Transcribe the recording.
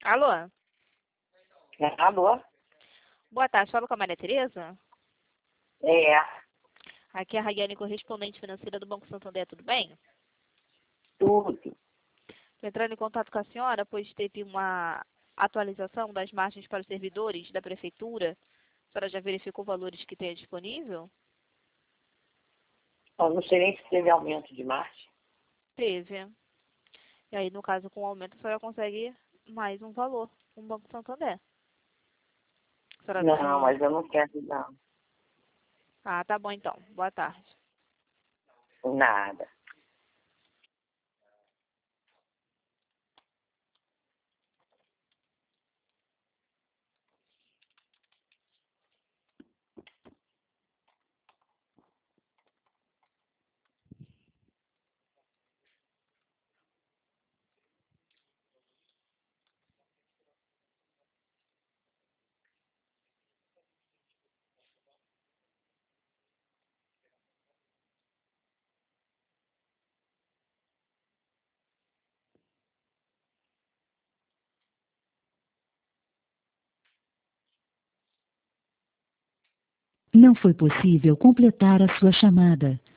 Alô? Alô? Boa tarde, falo com a Maria Tereza? É, Aqui é a Rayane, correspondente financeira do Banco Santander, tudo bem? tudo. Estou entrando em contato com a senhora, pois teve uma atualização das margens para os servidores da Prefeitura. A senhora já verificou valores que tem disponível? Eu não sei nem se teve aumento de marcha. Teve. E aí, no caso, com o aumento, a senhora consegue mais um valor com o Banco Santander. A senhora Não, tem... mas eu não quero, não. Ah, tá bom então. Boa tarde. Nada. Não foi possível completar a sua chamada.